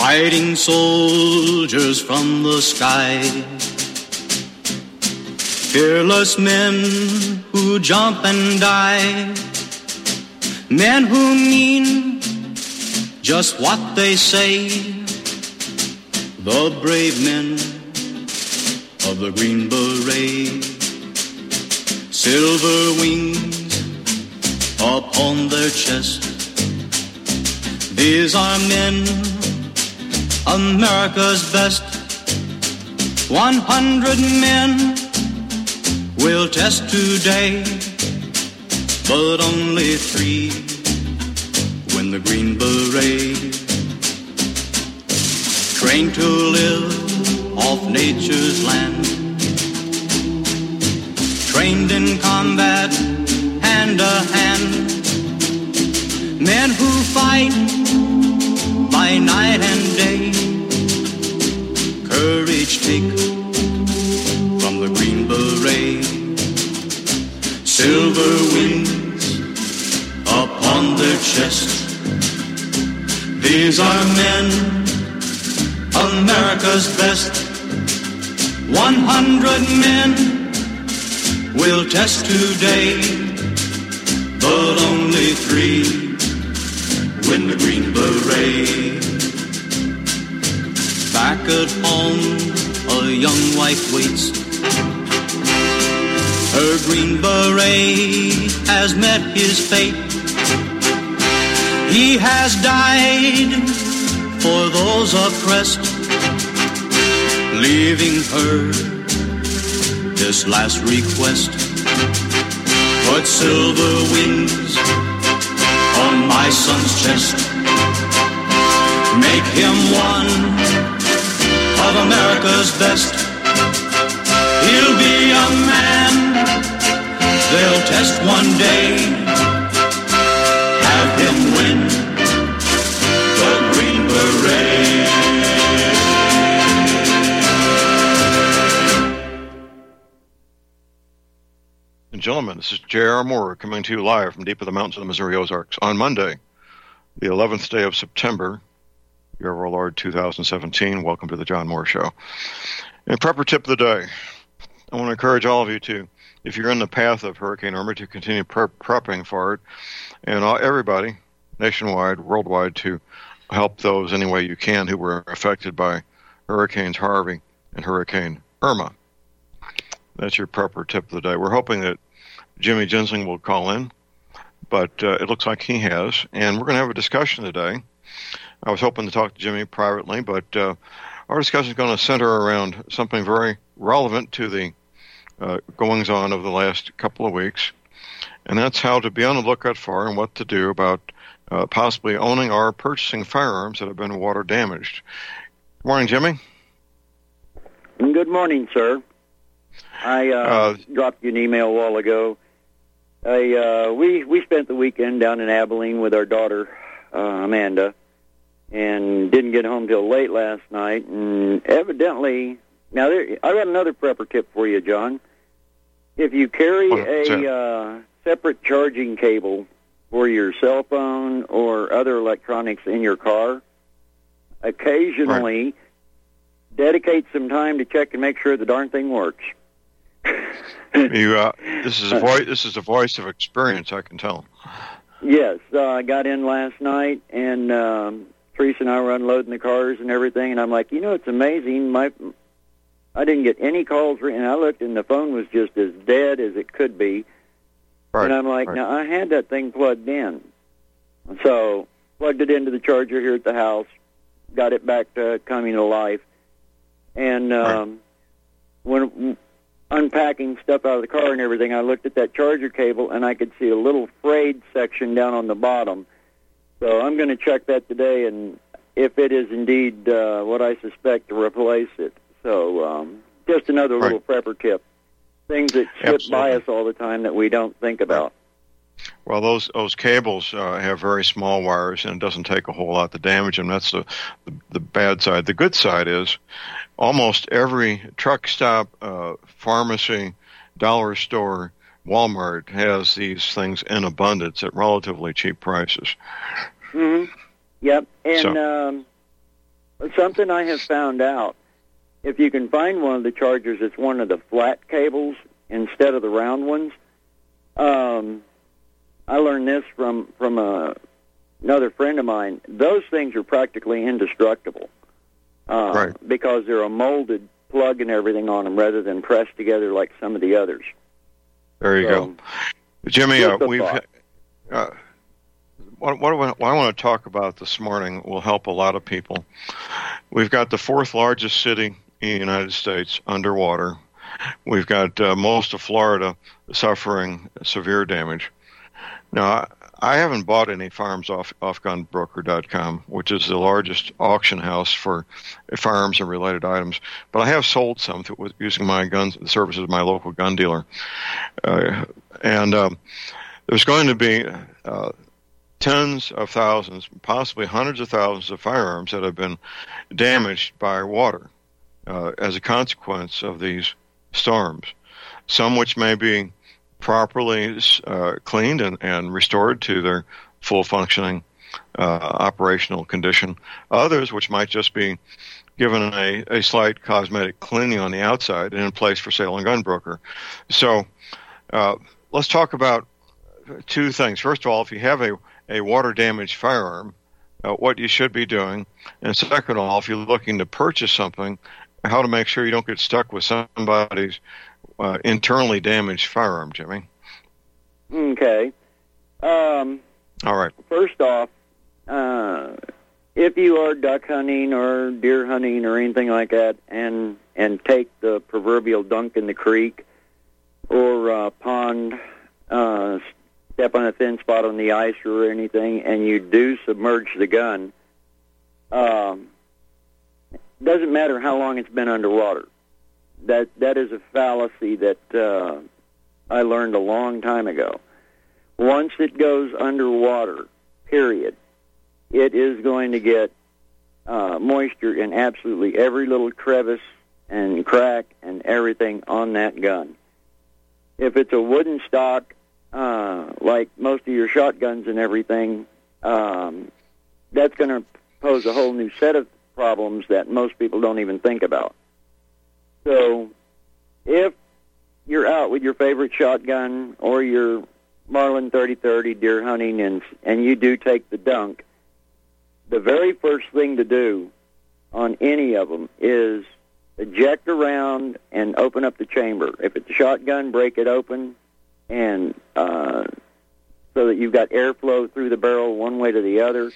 fighting soldiers from the sky. Fearless men who jump and die. Men who mean just what they say. The brave men of the Green Beret. Silver wings upon their chest. These are men, America's best. 100 men will test today, but only 3 win the Green Beret. Trained to live off nature's land. Trained in combat, hand to hand. Men who fight by night and day. Courage take from the Green Beret. Silver wings upon their chest. These are men, America's best. 100 men will test today, but only 3 win the Green Beret. Back at home, a young wife waits. Her Green Beret has met his fate. He has died for those oppressed, leaving her this last request. Put silver wings on my son's chest. Make him one of America's best. He'll be a man they'll test one day. Have him win the Green Beret. And gentlemen, this is J.R. Moore coming to you live from deep in the mountains of the Missouri Ozarks on Monday, the 11th day of September, year of our Lord 2017. Welcome to the John Moore Show. And prepper tip of the day. I want to encourage all of you to, if you're in the path of Hurricane Irma, to continue prepping for it, and everybody, nationwide, worldwide, to help those any way you can who were affected by Hurricanes Harvey and Hurricane Irma. That's your prepper tip of the day. We're hoping that Jimmy Ginsling will call in, but it looks like he has, and we're going to have a discussion today. I was hoping to talk to Jimmy privately, but our discussion is going to center around something very relevant to the goings-on of the last couple of weeks, and that's how to be on the lookout for and what to do about possibly owning or purchasing firearms that have been water damaged. Good morning, Jimmy. Good morning, sir. I dropped you an email a while ago. We spent the weekend down in Abilene with our daughter, Amanda, and didn't get home till late last night. And evidently, now I got another prepper tip for you, John. If you carry a separate charging cable for your cell phone or other electronics in your car, occasionally dedicate some time to check and make sure the darn thing works. This is a voice of experience, I can tell. Yes, I got in last night, and Teresa and I were unloading the cars and everything, and I'm like, it's amazing. I didn't get any calls, and I looked, and the phone was just as dead as it could be. Right, and I'm like, now, I had that thing plugged in. So plugged it into the charger here at the house, got it back to coming to life, and when unpacking stuff out of the car and everything, I looked at that charger cable, and I could see a little frayed section down on the bottom. So I'm going to check that today, and if it is indeed what I suspect, to replace it. So just another little prepper tip. Things that slip by us all the time that we don't think about. Well, those cables have very small wires, and it doesn't take a whole lot to damage them. That's the bad side. The good side is almost every truck stop, pharmacy, dollar store, Walmart has these things in abundance at relatively cheap prices. Mm-hmm. Yep. And something I have found out, if you can find one of the chargers that's one of the flat cables instead of the round ones, I learned this from another friend of mine. Those things are practically indestructible Right. because they're a molded plug and everything on them rather than pressed together like some of the others. There you go. Jimmy, just a we've thought. what I want to talk about this morning will help a lot of people. We've got the fourth largest city in the United States underwater. We've got most of Florida suffering severe damage. Now, I haven't bought any firearms off gunbroker.com, which is the largest auction house for firearms and related items, but I have sold some using my guns, the services of my local gun dealer. And there's going to be tens of thousands, possibly hundreds of thousands of firearms that have been damaged by water as a consequence of these storms, some which may be properly cleaned and restored to their full functioning operational condition. Others which might just be given a slight cosmetic cleaning on the outside and in place for sale on Gunbroker. So let's talk about two things. First of all, if you have a water-damaged firearm, what you should be doing. And second of all, if you're looking to purchase something, how to make sure you don't get stuck with somebody's internally damaged firearm, Jimmy. Okay. All right. First off, if you are duck hunting or deer hunting or anything like that, and take the proverbial dunk in the creek or pond, step on a thin spot on the ice or anything, and you do submerge the gun, doesn't matter how long it's been underwater. That is a fallacy that I learned a long time ago. Once it goes underwater, period, it is going to get moisture in absolutely every little crevice and crack and everything on that gun. If it's a wooden stock, like most of your shotguns and everything, that's going to pose a whole new set of problems that most people don't even think about. So if you're out with your favorite shotgun or your Marlin 30-30 deer hunting and you do take the dunk, the very first thing to do on any of them is eject around and open up the chamber. If it's a shotgun, break it open and so that you've got airflow through the barrel one way to the other.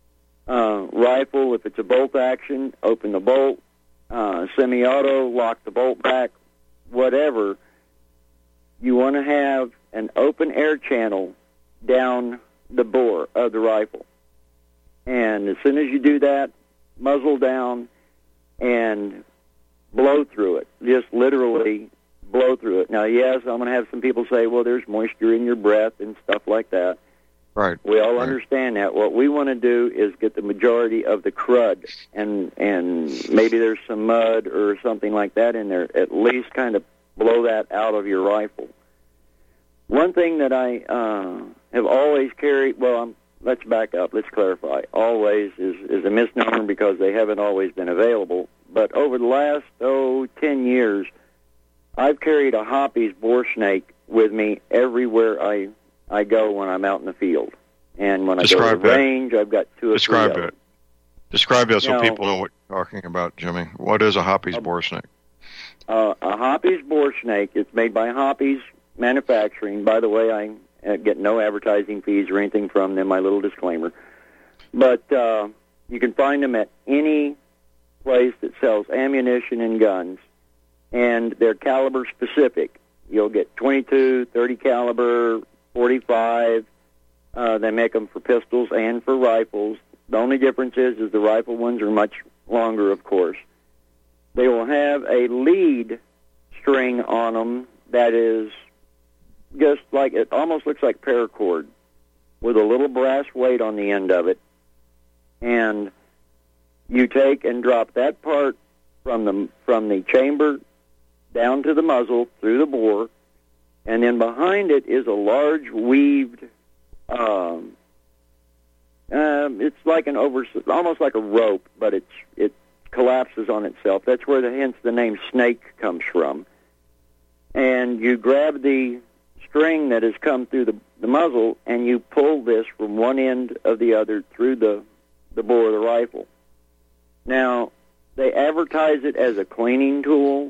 Rifle, if it's a bolt action, open the bolt. Semi-auto, lock the bolt back, whatever. You want to have an open air channel down the bore of the rifle. And as soon as you do that, muzzle down and blow through it. Just literally blow through it. Now, yes, I'm going to have some people say, well, there's moisture in your breath and stuff like that. Right. We all understand that. What we want to do is get the majority of the crud, and maybe there's some mud or something like that in there. At least kind of blow that out of your rifle. One thing that I have always carried, let's back up, let's clarify. Always is a misnomer because they haven't always been available. But over the last, 10 years, I've carried a Hoppy's bore snake with me everywhere I go when I'm out in the field. And when I go to the range, I've got two or three of them. Describe that so people know what you're talking about, Jimmy. What is a Hoppy's bore snake? A Hoppy's bore snake, it's made by Hoppy's Manufacturing. By the way, I get no advertising fees or anything from them, my little disclaimer. But you can find them at any place that sells ammunition and guns, and they're caliber specific. You'll get 22, 30 caliber, 45. They make them for pistols and for rifles. The only difference is the rifle ones are much longer, of course. They will have a lead string on them that is just like, it almost looks like paracord with a little brass weight on the end of it. And you take and drop that part from the chamber down to the muzzle through the bore, and then behind it is a large weaved It's like almost like a rope, but it collapses on itself. That's where hence the name snake comes from. And you grab the string that has come through the muzzle, and you pull this from one end of the other through the bore of the rifle. Now, they advertise it as a cleaning tool.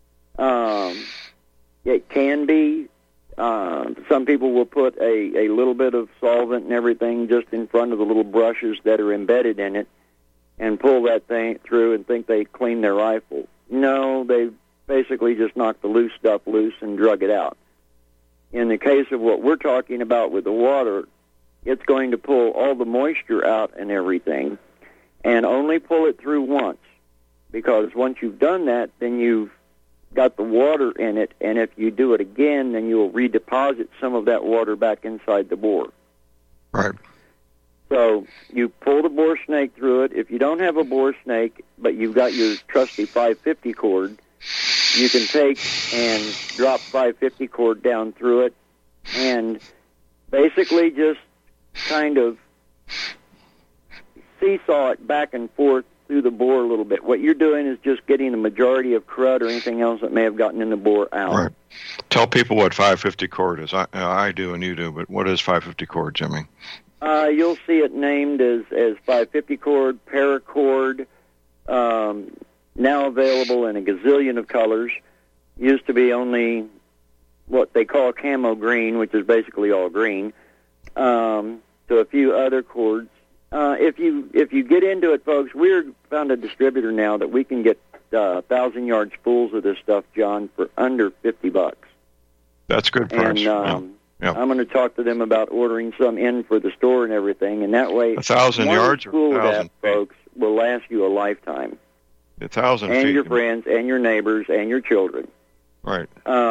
It can be. Some people will put a little bit of solvent and everything just in front of the little brushes that are embedded in it and pull that thing through and think they clean their rifle. No, they basically just knock the loose stuff loose and drug it out. In the case of what we're talking about with the water, it's going to pull all the moisture out and everything, and only pull it through once, because once you've done that, then you've got the water in it, and if you do it again, then you'll redeposit some of that water back inside the bore. Right. So you pull the bore snake through it. If you don't have a bore snake, but you've got your trusty 550 cord, you can take and drop 550 cord down through it and basically just kind of seesaw it back and forth through the bore a little bit. What you're doing is just getting the majority of crud or anything else that may have gotten in the bore out. Right. Tell people what 550 cord is. I do and you do, but what is 550 cord, Jimmy? You'll see it named as 550 cord, paracord, now available in a gazillion of colors. Used to be only what they call camo green, which is basically all green, to a few other cords. If you get into it, folks, we've found a distributor now that we can get 1,000 yards spools of this stuff, John, for under $50. That's good price. And I'm going to talk to them about ordering some in for the store and everything, and that way 1,000 yards or 1,000 folks, will last you a lifetime. 1,000 and feet. Your friends and your neighbors and your children. Right.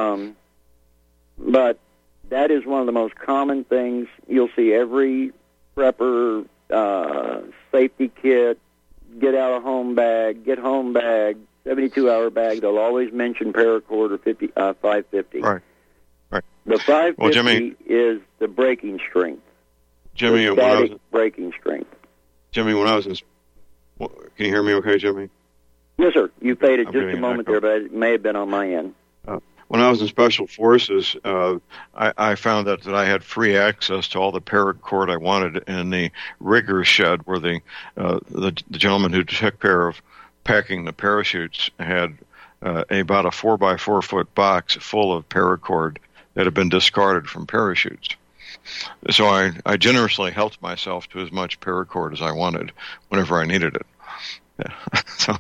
But that is one of the most common things. You'll see every prepper safety kit, get out of home bag, get home bag, 72-hour bag. They'll always mention paracord or 550. Right. The 550 well, Jimmy, is the breaking strength. Jimmy, the static breaking strength. Jimmy, when I was in, can you hear me okay, Jimmy? Yes, sir. You faded just a moment there, but it may have been on my end. When I was in Special Forces, I found that I had free access to all the paracord I wanted in the rigger shed, where the gentleman who took care of packing the parachutes had about a 4x4 foot box full of paracord that had been discarded from parachutes. So I generously helped myself to as much paracord as I wanted whenever I needed it. Yeah. So,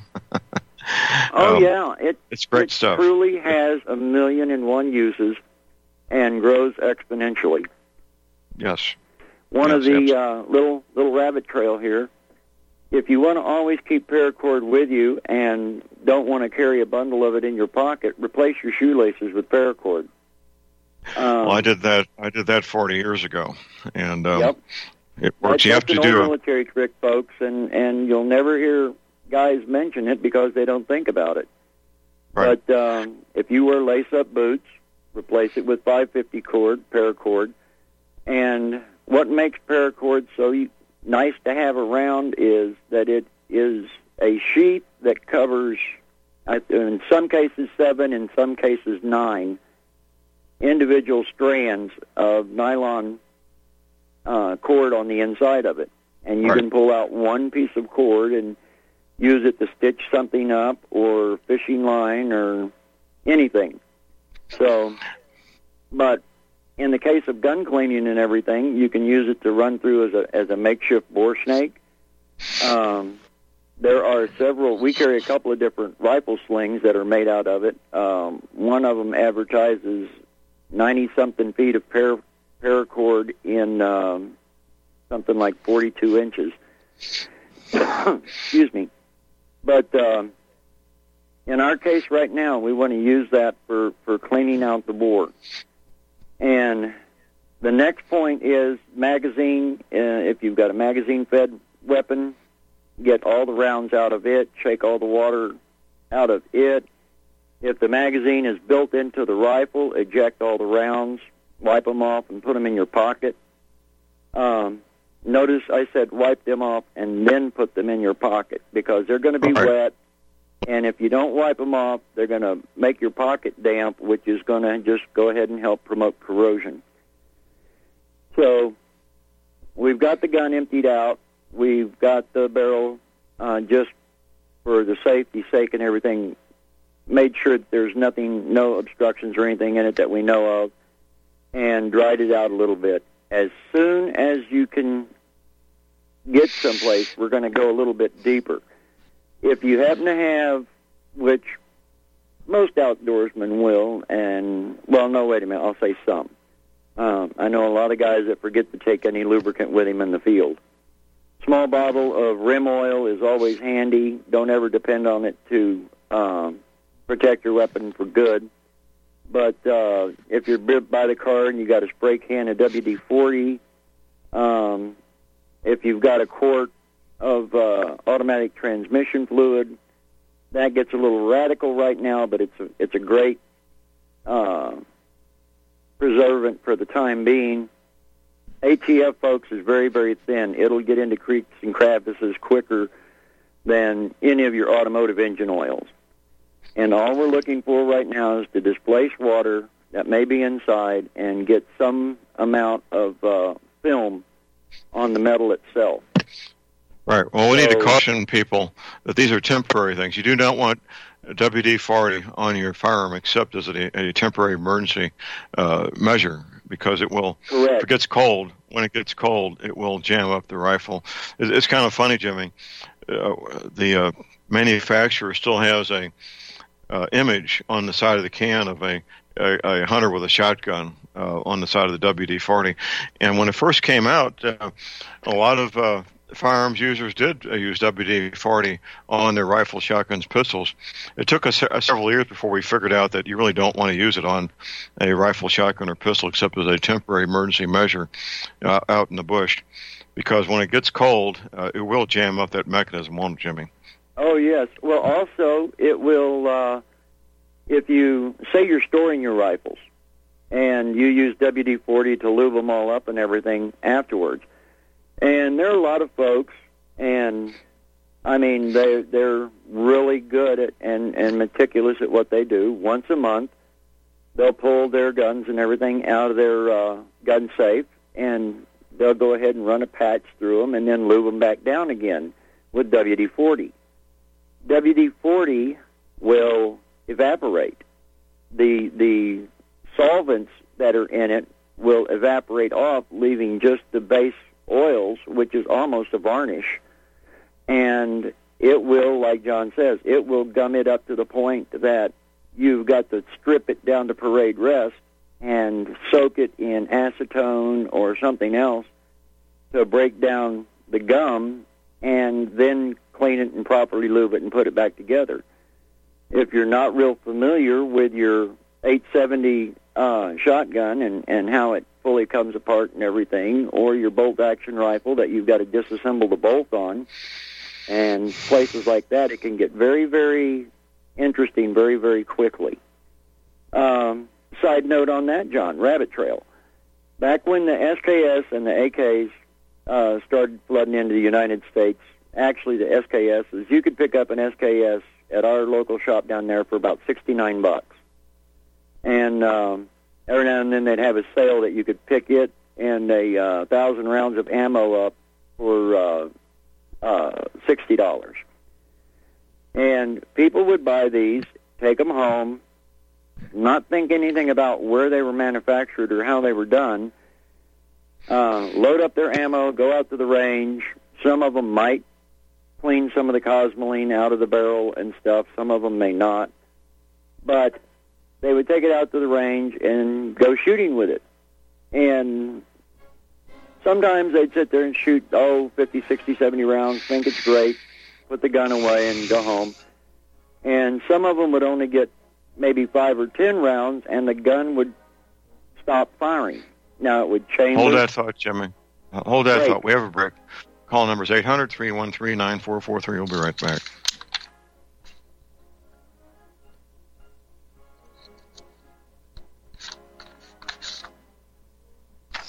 it's great stuff. It truly has 1,000,001 uses and grows exponentially. Yes. One of the little rabbit trail here. If you want to always keep paracord with you and don't want to carry a bundle of it in your pocket, replace your shoelaces with paracord. Well, I did that 40 years ago, and it works. That's an old military trick, folks, and you'll never hear guys mention it because they don't think about it. Right. But if you wear lace-up boots, replace it with 550 cord, paracord. And what makes paracord so nice to have around is that it is a sheath that covers, in some cases 7, in some cases 9, individual strands of nylon cord on the inside of it. And you can pull out one piece of cord and use it to stitch something up or fishing line or anything. So, but in the case of gun cleaning and everything, you can use it to run through as a makeshift bore snake. There are several. We carry a couple of different rifle slings that are made out of it. One of them advertises 90-something feet of paracord in something like 42 inches. Excuse me. But in our case right now, we want to use that for cleaning out the bore. And the next point is magazine. If you've got a magazine-fed weapon, get all the rounds out of it, shake all the water out of it. If the magazine is built into the rifle, eject all the rounds, wipe them off, and put them in your pocket. notice I said wipe them off and then put them in your pocket, because they're going to be wet, and if you don't wipe them off, they're going to make your pocket damp, which is going to just go ahead and help promote corrosion. So we've got the gun emptied out. We've got the barrel, just for the safety's sake and everything, made sure that there's nothing, no obstructions or anything in it that we know of, and dried it out a little bit. As soon as you can get someplace, we're going to go a little bit deeper. If you happen to have, which most outdoorsmen will, and, well, no, wait a minute, I'll say some. I know a lot of guys that forget to take any lubricant with him in the field. Small bottle of rim oil is always handy. Don't ever depend on it to protect your weapon for good. But if you're by the car and you got a spray can of WD-40, if you've got a quart of automatic transmission fluid, that gets a little radical right now, but it's a great preservant for the time being. ATF, folks, is very, very thin. It'll get into creeks and crevices quicker than any of your automotive engine oils. And all we're looking for right now is to displace water that may be inside and get some amount of film on the metal itself. Right. Well, we need to caution people that these are temporary things. You do not want WD-40 on your firearm except as a temporary emergency measure, because it will, correct, if it gets cold, when it gets cold, it will jam up the rifle. It's kind of funny, Jimmy. The manufacturer still has a image on the side of the can of a hunter with a shotgun on the side of the WD-40. And when it first came out, a lot of firearms users did use WD-40 on their rifles, shotguns, pistols. It took us several years before we figured out that you really don't want to use it on a rifle, shotgun, or pistol except as a temporary emergency measure out in the bush, because when it gets cold, it will jam up that mechanism, won't it, Jimmy? Oh, yes. Well, also, it will, if you say you're storing your rifles and you use WD-40 to lube them all up and everything afterwards, and there are a lot of folks, and I mean, they're really good at and meticulous at what they do. Once a month, they'll pull their guns and everything out of their gun safe, and they'll go ahead and run a patch through them and then lube them back down again with WD-40. WD-40 will evaporate. The solvents that are in it will evaporate off, leaving just the base oils, which is almost a varnish, and it will, like John says, it will gum it up to the point that you've got to strip it down to parade rest and soak it in acetone or something else to break down the gum, and then clean it and properly lube it and put it back together. If you're not real familiar with your 870 shotgun and how it fully comes apart and everything, or your bolt-action rifle that you've got to disassemble the bolt on, and places like that, it can get very, very interesting very, very quickly. Side note on that, John, rabbit trail. Back when the SKS and the AKs started flooding into the United States, actually the SKSs, you could pick up an SKS at our local shop down there for about $69. And every now and then they'd have a sale that you could pick it and 1,000 rounds of ammo up for $60. And people would buy these, take them home, not think anything about where they were manufactured or how they were done, load up their ammo, go out to the range. Some of them might clean some of the cosmoline out of the barrel and stuff. Some of them may not. But they would take it out to the range and go shooting with it. And sometimes they'd sit there and shoot, 50, 60, 70 rounds, think it's great, put the gun away and go home. And some of them would only get maybe 5 or 10 rounds, and the gun would stop firing. Now, it would chamber. Hold that thought, Jimmy. Hold that thought. We have a break. Call number is 800-313-9443. We'll be right back.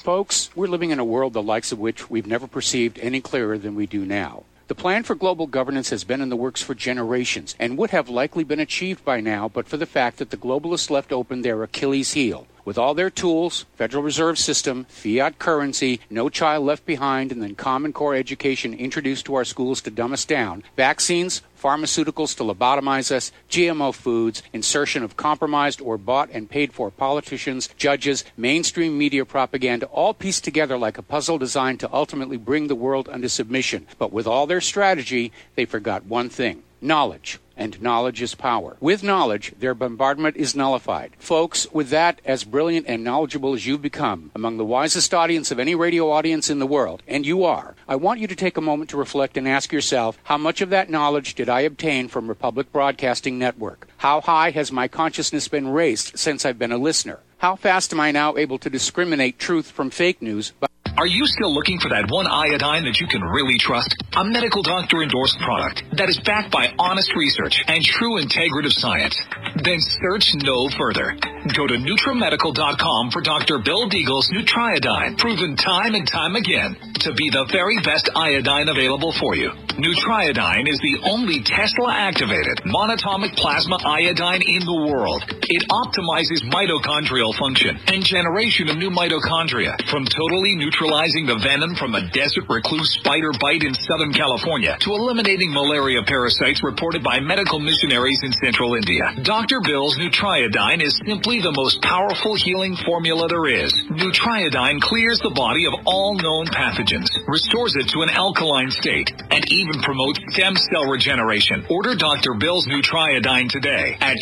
Folks, we're living in a world the likes of which we've never perceived any clearer than we do now. The plan for global governance has been in the works for generations and would have likely been achieved by now but for the fact that the globalists left open their Achilles heel. With all their tools, Federal Reserve System, fiat currency, no child left behind, and then Common Core education introduced to our schools to dumb us down, vaccines, pharmaceuticals to lobotomize us, GMO foods, insertion of compromised or bought and paid for politicians, judges, mainstream media propaganda, all pieced together like a puzzle designed to ultimately bring the world under submission. But with all their strategy, they forgot one thing: knowledge. And knowledge is power. With knowledge, their bombardment is nullified. Folks, with that, as brilliant and knowledgeable as you've become, among the wisest audience of any radio audience in the world, and you are, I want you to take a moment to reflect and ask yourself, how much of that knowledge did I obtain from Republic Broadcasting Network? How high has my consciousness been raised since I've been a listener? How fast am I now able to discriminate truth from fake news? Are you still looking for that one iodine that you can really trust? A medical doctor-endorsed product that is backed by honest research and true integrative science? Then search no further. Go to NutriMedical.com for Dr. Bill Deagle's Nutriodine, proven time and time again to be the very best iodine available for you. Nutriodine is the only Tesla-activated monatomic plasma iodine in the world. It optimizes mitochondrial function and generation of new mitochondria, from totally neutralizing the venom from a desert recluse spider bite in Southern California to eliminating malaria parasites reported by medical missionaries in Central India. Dr. Bill's Nutriodine is simply the most powerful healing formula there is. Nutriodine clears the body of all known pathogens, restores it to an alkaline state, and even promotes stem cell regeneration. Order Dr. Bill's Nutriodine today at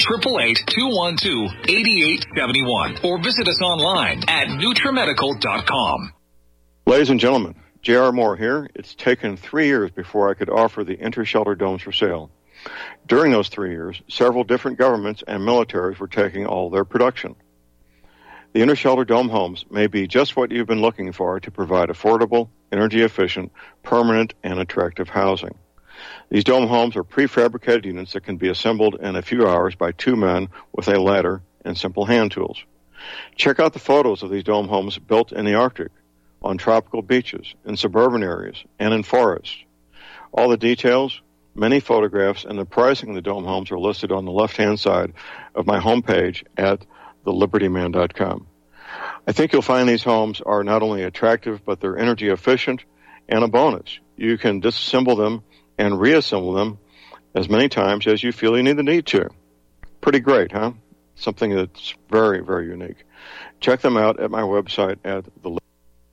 888-212-8871 or visit us online at NutriMedical.com. Ladies and gentlemen, J.R. Moore here. It's taken 3 years before I could offer the Intershelter domes for sale. During those 3 years, several different governments and militaries were taking all their production. The Intershelter dome homes may be just what you've been looking for to provide affordable, energy-efficient, permanent, and attractive housing. These dome homes are prefabricated units that can be assembled in a few hours by 2 men with a ladder and simple hand tools. Check out the photos of these dome homes built in the Arctic, on tropical beaches, in suburban areas, and in forests. All the details, many photographs, and the pricing of the dome homes are listed on the left-hand side of my homepage at thelibertyman.com. I think you'll find these homes are not only attractive, but they're energy efficient, and a bonus. You can disassemble them and reassemble them as many times as you feel you need to. Pretty great, huh? Something that's very, very unique. Check them out at my website at the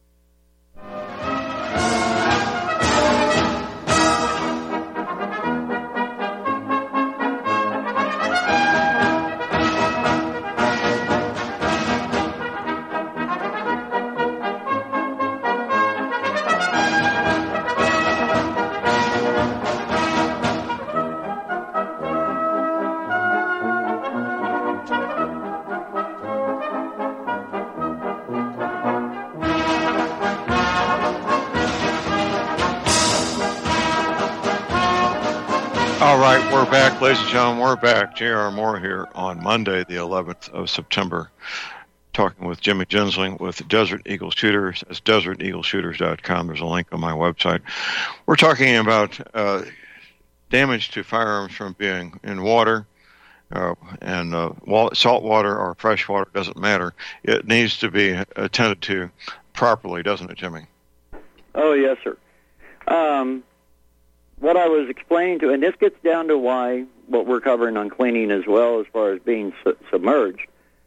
All right, we're back, ladies and gentlemen. We're back. J.R. Moore here on Monday, the 11th of September, talking with Jimmy Gensling with Desert Eagle Shooters. That's deserteagleshooters.com. There's a link on my website. We're talking about damage to firearms from being in water, and salt water or fresh water, doesn't matter. It needs to be attended to properly, doesn't it, Jimmy? Oh, yes, sir. What I was explaining to, and this gets down to why what we're covering on cleaning as well as far as being submerged.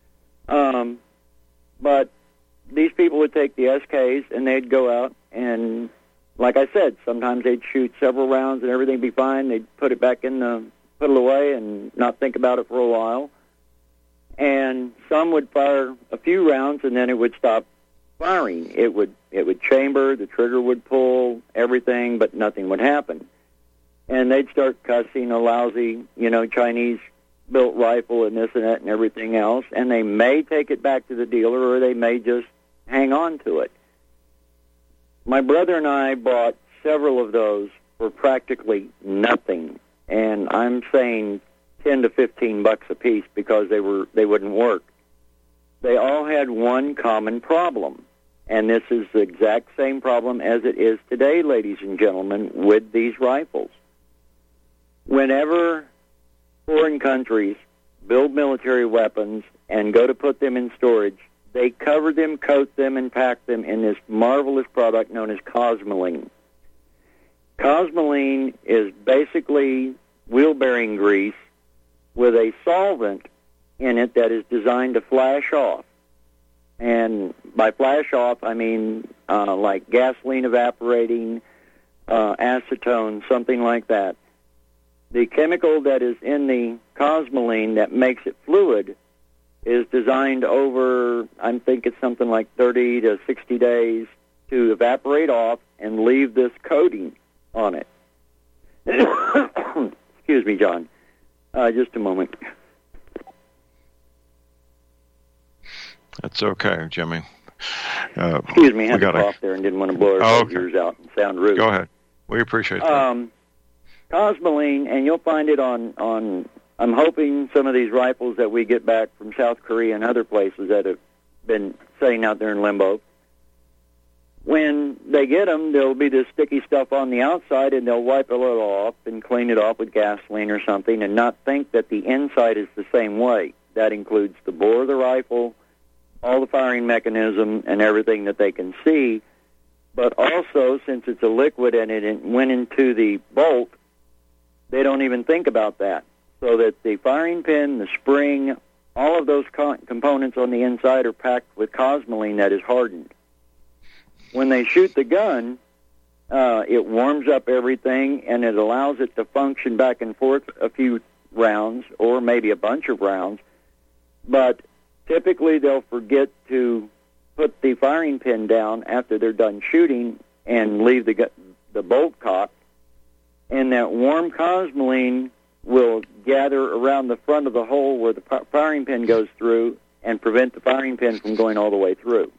But these people would take the SKs and they'd go out and, like I said, sometimes they'd shoot several rounds and everything would be fine. They'd put it back put it away and not think about it for a while. And some would fire a few rounds and then it would stop firing. It would chamber, the trigger would pull, everything, but nothing would happen. And they'd start cussing a lousy, Chinese-built rifle and this and that and everything else, and they may take it back to the dealer or they may just hang on to it. My brother and I bought several of those for practically nothing, and I'm saying $10 to $15 a piece because they wouldn't work. They all had one common problem, And this is the exact same problem as it is today, ladies and gentlemen, with these rifles. Whenever foreign countries build military weapons and go to put them in storage, they cover them, coat them, and pack them in this marvelous product known as Cosmoline. Cosmoline is basically wheel bearing grease with a solvent in it that is designed to flash off. And by flash off, I mean like gasoline evaporating, acetone, something like that. The chemical that is in the Cosmoline that makes it fluid is designed over, I think it's something like 30 to 60 days to evaporate off and leave this coating on it. Excuse me, John. Just a moment. That's okay, Jimmy. Excuse me, I had to cough there and didn't want to blow our ears out and sound rude. Go ahead. We appreciate that. Cosmoline, and you'll find it on, I'm hoping some of these rifles that we get back from South Korea and other places that have been sitting out there in limbo. When they get them, there'll be this sticky stuff on the outside, and they'll wipe a little off and clean it off with gasoline or something and not think that the inside is the same way. That includes the bore of the rifle, all the firing mechanism, and everything that they can see. But also, since it's a liquid and it went into the bolt, they don't even think about that. So that the firing pin, the spring, all of those components on the inside are packed with Cosmoline that is hardened. When they shoot the gun, it warms up everything, and it allows it to function back and forth a few rounds, or maybe a bunch of rounds. But typically they'll forget to put the firing pin down after they're done shooting and leave the bolt cocked, and that warm Cosmoline will gather around the front of the hole where the firing pin goes through and prevent the firing pin from going all the way through.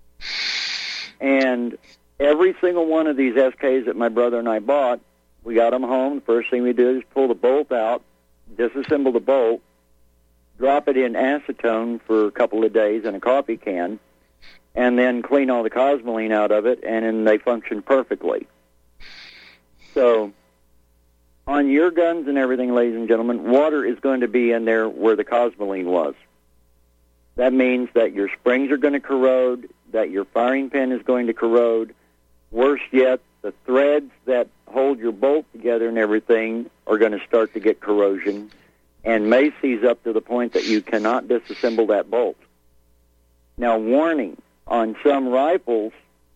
And every single one of these SKs that my brother and I bought, we got them home. The first thing we did is pull the bolt out, disassemble the bolt, drop it in acetone for a couple of days in a coffee can, and then clean all the Cosmoline out of it, and then they function perfectly. So on your guns and everything, ladies and gentlemen, water is going to be in there where the Cosmoline was. That means that your springs are going to corrode, that your firing pin is going to corrode. Worse yet, the threads that hold your bolt together and everything are going to start to get corrosion and may seize up to the point that you cannot disassemble that bolt. Now, warning, on some rifles,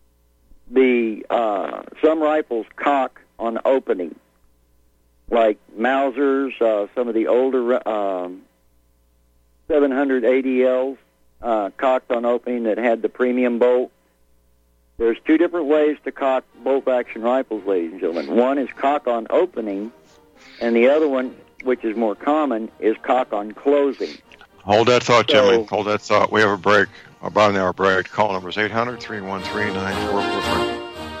some rifles cock on opening, like Mausers, some of the older 700 ADLs cocked on opening that had the premium bolt. There's two different ways to cock bolt-action rifles, ladies and gentlemen. One is cock on opening, and the other one, which is more common, is cock on closing. Hold that thought, Jimmy. Hold that thought. We have a break, about an hour break. Call number is 800-313-9443.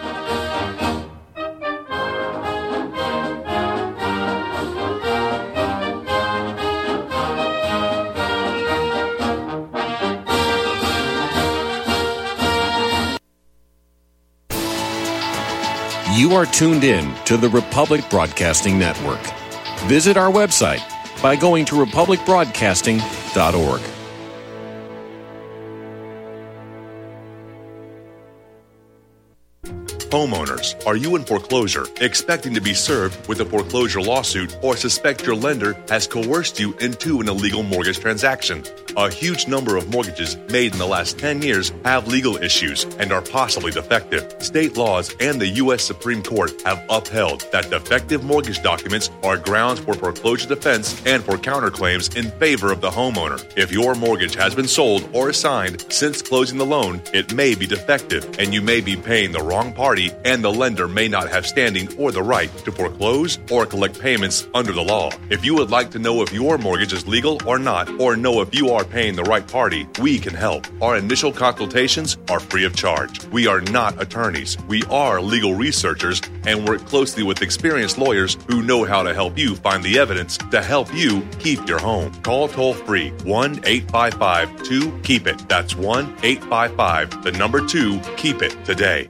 You are tuned in to the Republic Broadcasting Network. Visit our website by going to republicbroadcasting.org. Homeowners, are you in foreclosure, expecting to be served with a foreclosure lawsuit, or suspect your lender has coerced you into an illegal mortgage transaction? A huge number of mortgages made in the last 10 years have legal issues and are possibly defective. State laws and the U.S. Supreme Court have upheld that defective mortgage documents are grounds for foreclosure defense and for counterclaims in favor of the homeowner. If your mortgage has been sold or assigned since closing the loan, it may be defective, and you may be paying the wrong party, and the lender may not have standing or the right to foreclose or collect payments under the law. If you would like to know if your mortgage is legal or not, or know if you are are paying the right party, we can help. Our initial consultations are free of charge. We are not attorneys. We are legal researchers and work closely with experienced lawyers who know how to help you find the evidence to help you keep your home. Call toll-free 1-855-2-KEEP-IT. That's 1-855-2-KEEP-IT today.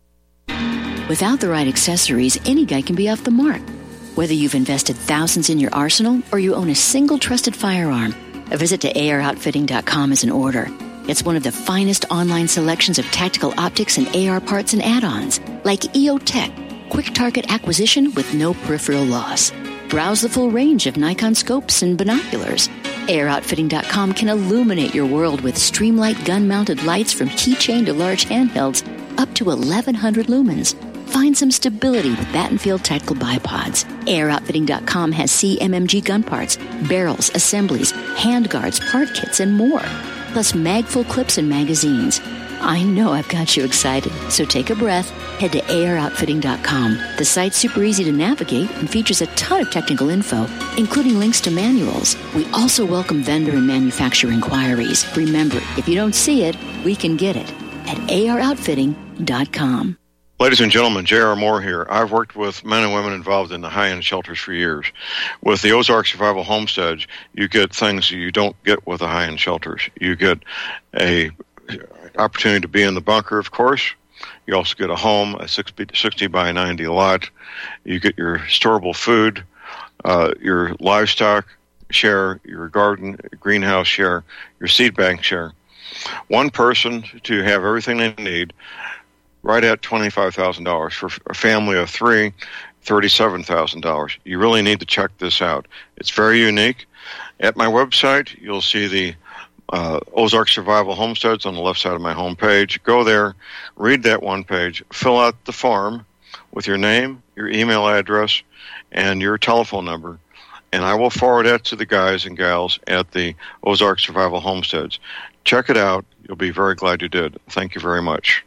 Without the right accessories, any guy can be off the mark. Whether you've invested thousands in your arsenal or you own a single trusted firearm, a visit to AROutfitting.com is in order. It's one of the finest online selections of tactical optics and AR parts and add-ons, like EOTech, quick target acquisition with no peripheral loss. Browse the full range of Nikon scopes and binoculars. AROutfitting.com can illuminate your world with Streamlight gun-mounted lights from keychain to large handhelds up to 1,100 lumens. Find some stability with Battenfield Tactical Bipods. AROutfitting.com has CMMG gun parts, barrels, assemblies, handguards, part kits, and more. Plus mag-full clips and magazines. I know I've got you excited, so take a breath. Head to AROutfitting.com. The site's super easy to navigate and features a ton of technical info, including links to manuals. We also welcome vendor and manufacturer inquiries. Remember, if you don't see it, we can get it at AROutfitting.com. Ladies and gentlemen, J.R. Moore here. I've worked with men and women involved in the high-end shelters for years. With the Ozark Survival Homesteads, you get things you don't get with the high-end shelters. You get a opportunity to be in the bunker, of course. You also get a home, a 60 by 90 lot. You get your storable food, your livestock share, your garden, greenhouse share, your seed bank share. One person to have everything they need, right at $25,000. For a family of three, $37,000. You really need to check this out. It's very unique. At my website, you'll see the Ozark Survival Homesteads on the left side of my homepage. Go there, read that one page, fill out the form with your name, your email address, and your telephone number, and I will forward that to the guys and gals at the Ozark Survival Homesteads. Check it out. You'll be very glad you did. Thank you very much.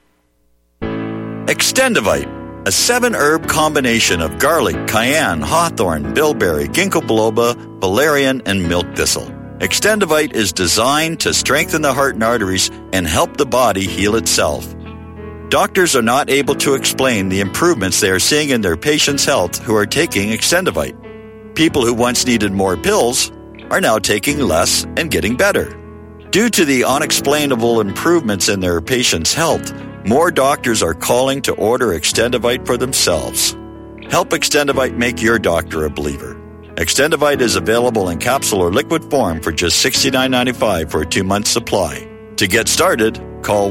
Extendivite, a 7-herb combination of garlic, cayenne, hawthorn, bilberry, ginkgo biloba, valerian, and milk thistle. Extendivite is designed to strengthen the heart and arteries and help the body heal itself. Doctors are not able to explain the improvements they are seeing in their patients' health who are taking Extendivite. People who once needed more pills are now taking less and getting better. Due to the unexplainable improvements in their patients' health, more doctors are calling to order Extendivite for themselves. Help Extendivite make your doctor a believer. Extendivite is available in capsule or liquid form for just $69.95 for a 2-month supply. To get started, call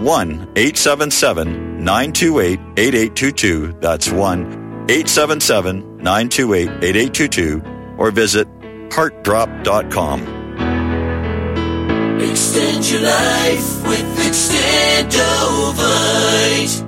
1-877-928-8822. That's 1-877-928-8822. Or visit heartdrop.com. Extend your life with Extendovite.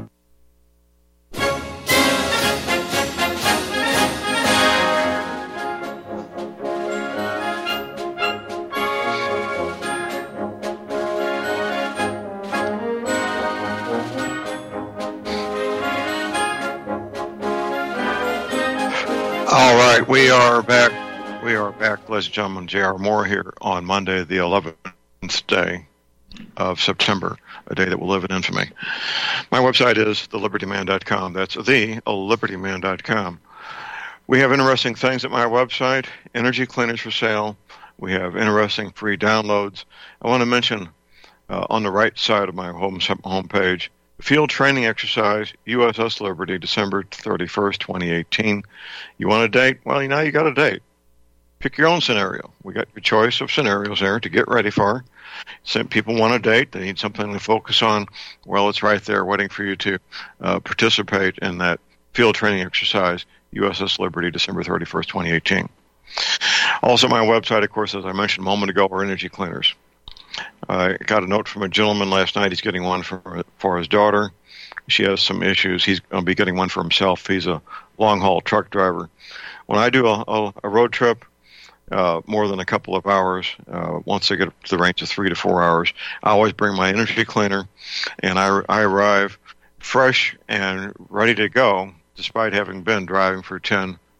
All right, we are back. Ladies and gentlemen. J.R. Moore here on Monday, the 11th day of September, a day that will live in infamy. My website is thelibertyman.com. That's thelibertyman.com. We have interesting things at my website, energy cleaners for sale. We have interesting free downloads. I want to mention on the right side of my homepage, field training exercise, USS Liberty, December 31st, 2018. You want a date? Well, now you got a date. Pick your own scenario. We got your choice of scenarios there to get ready for. Some people want a date. They need something to focus on. Well, it's right there waiting for you to participate in that field training exercise, USS Liberty, December 31st, 2018. Also, my website, of course, as I mentioned a moment ago, are energy cleaners. I got a note from a gentleman last night. He's getting one for his daughter. She has some issues. He's going to be getting one for himself. He's a long-haul truck driver. When I do a road trip, more than a couple of hours, once I get up to the range of 3 to 4 hours, I always bring my energy cleaner, and I arrive fresh and ready to go, despite having been driving for 10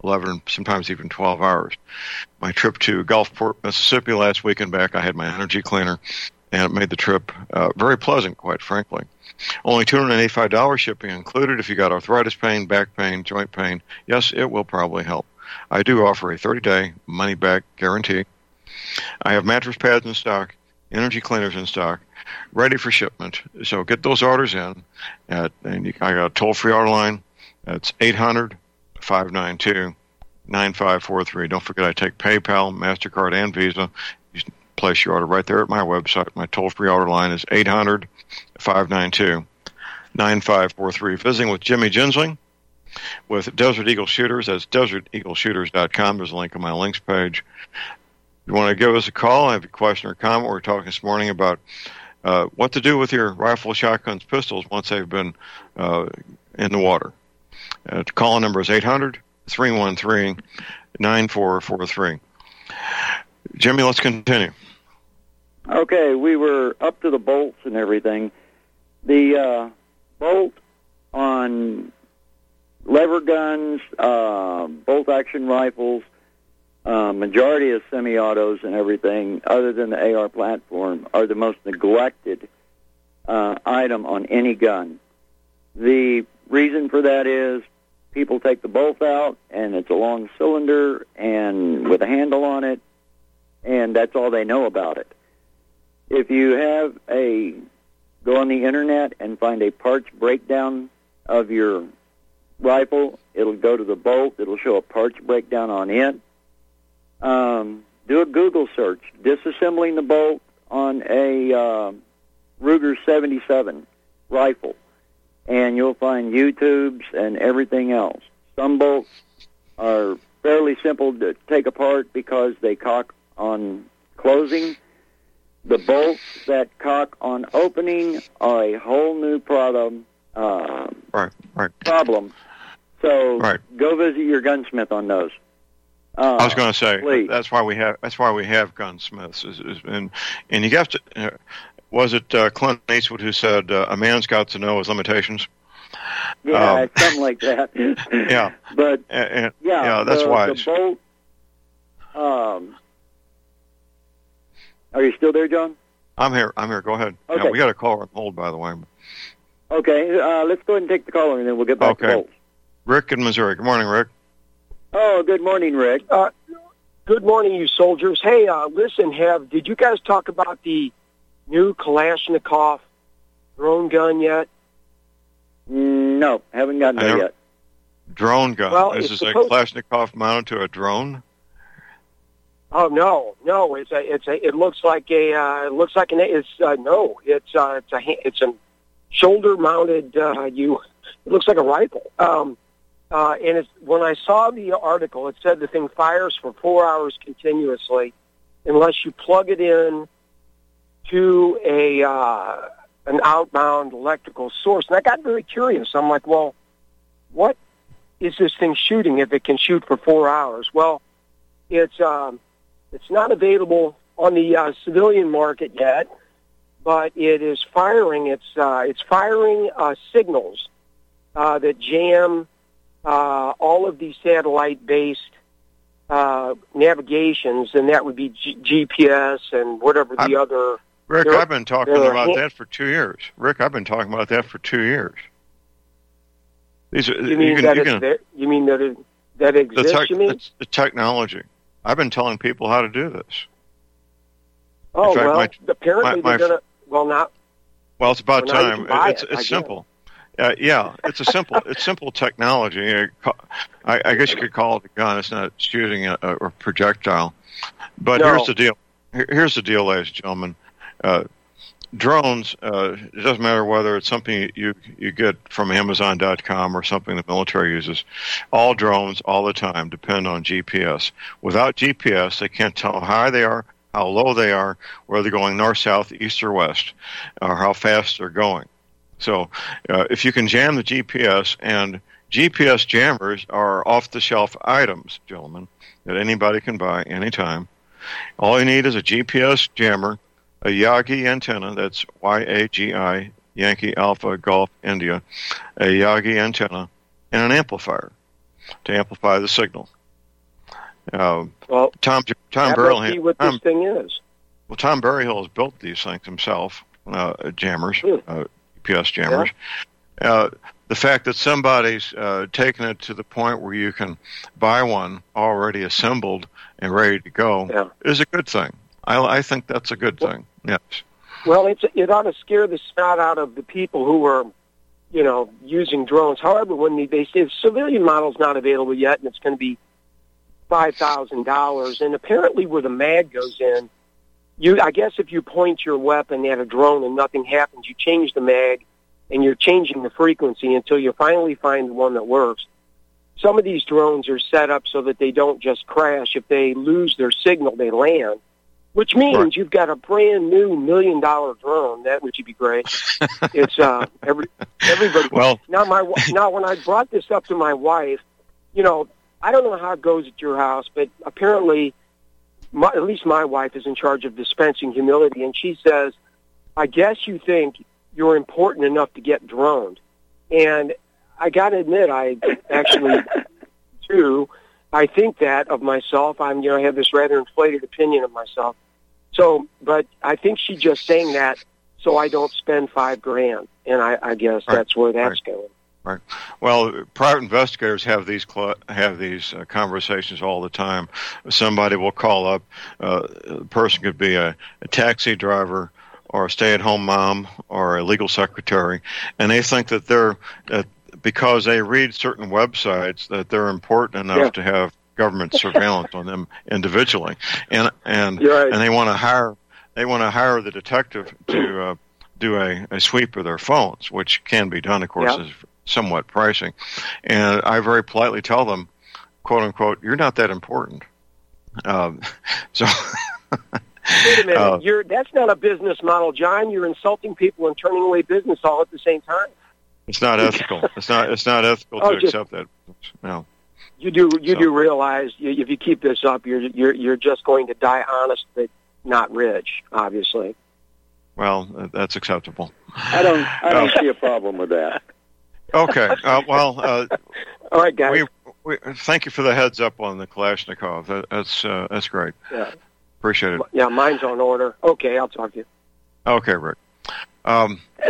11, sometimes even 12 hours. My trip to Gulfport, Mississippi last weekend back, I had my energy cleaner, and it made the trip very pleasant, quite frankly. Only $285 shipping included if you got arthritis pain, back pain, joint pain. Yes, it will probably help. I do offer a 30-day money-back guarantee. I have mattress pads in stock, energy cleaners in stock, ready for shipment. So get those orders in. I got a toll-free order line. That's 800-592-9543. Don't forget I take PayPal, MasterCard, and Visa. You place your order right there at my website. My toll-free order line is 800-592-9543. Visiting with Jimmy Gensling with Desert Eagle Shooters. That's deserteagleshooters.com. There's a link on my links page. If you want to give us a call, have a question or comment, we're talking this morning about what to do with your rifle, shotguns, pistols once they've been in the water. The call number is 800-313-9443. Jimmy, let's continue. Okay, we were up to the bolts and everything. The bolt on lever guns, bolt-action rifles, majority of semi-autos and everything, other than the AR platform, are the most neglected item on any gun. The reason for that is people take the bolt out, and it's a long cylinder and with a handle on it, and that's all they know about it. If you go on the internet and find a parts breakdown of your rifle, it'll go to the bolt, it'll show a parts breakdown on it. Do a Google search, disassembling the bolt on a Ruger 77 rifle, and you'll find YouTubes and everything else. Some bolts are fairly simple to take apart because they cock on closing. The bolts that cock on opening are a whole new problem. Problem. So go visit your gunsmith on those. I was going to say please. that's why we have gunsmiths, and you have to. Was it Clint Eastwood who said a man's got to know his limitations? Yeah, something like that. Yeah, but that's wise. The bolt. Are you still there, John? I'm here. Go ahead. Okay. Yeah, we got a caller on hold, by the way. Okay, let's go ahead and take the caller, and then we'll get back to bolts. Rick in Missouri. Good morning, Rick. Oh, good morning, Rick. Good morning, you soldiers. Hey, listen, did you guys talk about the new Kalashnikov drone gun yet? No, haven't gotten there yet. Drone gun. Well, is this a Kalashnikov mounted to a drone? Oh no! It looks like it's a shoulder-mounted. It looks like a rifle. And when I saw the article, it said the thing fires for 4 hours continuously, unless you plug it in to an outbound electrical source. And I got very curious. I'm like, well, what is this thing shooting if it can shoot for 4 hours? Well, it's not available on the civilian market yet, but it is firing. It's firing signals that jam all of these satellite-based navigations, and that would be GPS and whatever the other. Rick, I've been talking about that for 2 years. You mean that exists? You mean it's the technology. I've been telling people how to do this. Oh, apparently they're going to. Well, not. Well, it's about time. It's simple. It's a simple technology. I guess you could call it a gun. It's not shooting a projectile. But here's the deal. Here's the deal, ladies and gentlemen. Drones, it doesn't matter whether it's something you get from Amazon.com or something the military uses. All drones, all the time, depend on GPS. Without GPS, they can't tell how high they are, how low they are, whether they're going north, south, east, or west, or how fast they're going. So if you can jam the GPS, and GPS jammers are off-the-shelf items, gentlemen, that anybody can buy anytime. All you need is a GPS jammer, a Yagi antenna, that's Y-A-G-I, Yankee Alpha Golf India, a Yagi antenna, and an amplifier. to amplify the signal. Well, Tom that must be what this thing is. Well, Tom Berryhill has built these things himself, jammers, UPS jammers. Yeah. The fact that somebody's taken it to the point where you can buy one already assembled and ready to go is a good thing. I think that's a good thing. Yes. Well, it ought to scare the snot out of the people who are, using drones. However, when they say the civilian model's not available yet, and it's going to be $5,000, and apparently where the mag goes in, I guess if you point your weapon at a drone and nothing happens, you change the mag, and you're changing the frequency until you finally find the one that works. Some of these drones are set up so that they don't just crash. If they lose their signal, they land, which means you've got a brand new $1 million drone. That would be great. It's everybody. Well, now when I brought this up to my wife, I don't know how it goes at your house, but apparently, at least my wife is in charge of dispensing humidity, and she says, "I guess you think you're important enough to get droned." And I got to admit, I actually do. I think that of myself. I have this rather inflated opinion of myself. So, but I think she's just saying that so I don't spend $5,000, and I guess that's where that's going. Right. Well, private investigators have these conversations all the time. Somebody will call up. The person could be a taxi driver, or a stay-at-home mom, or a legal secretary, and they think that they're because they read certain websites that they're important enough to have government surveillance on them individually, and they want to hire the detective to do a sweep of their phones, which can be done, of course, is somewhat pricey. And I very politely tell them, quote unquote, "You're not that important." So. Wait a minute, that's not a business model, John. You're insulting people and turning away business all at the same time. It's not ethical. It's not ethical to accept that. No. You do realize if you keep this up, you're just going to die honest but not rich, obviously. Well, that's acceptable. I don't see a problem with that. Okay. All right, guys. We thank you for the heads up on the Kalashnikov. That's great. Yeah. Appreciate it. Yeah, mine's on order. Okay, I'll talk to you. Okay, Rick. I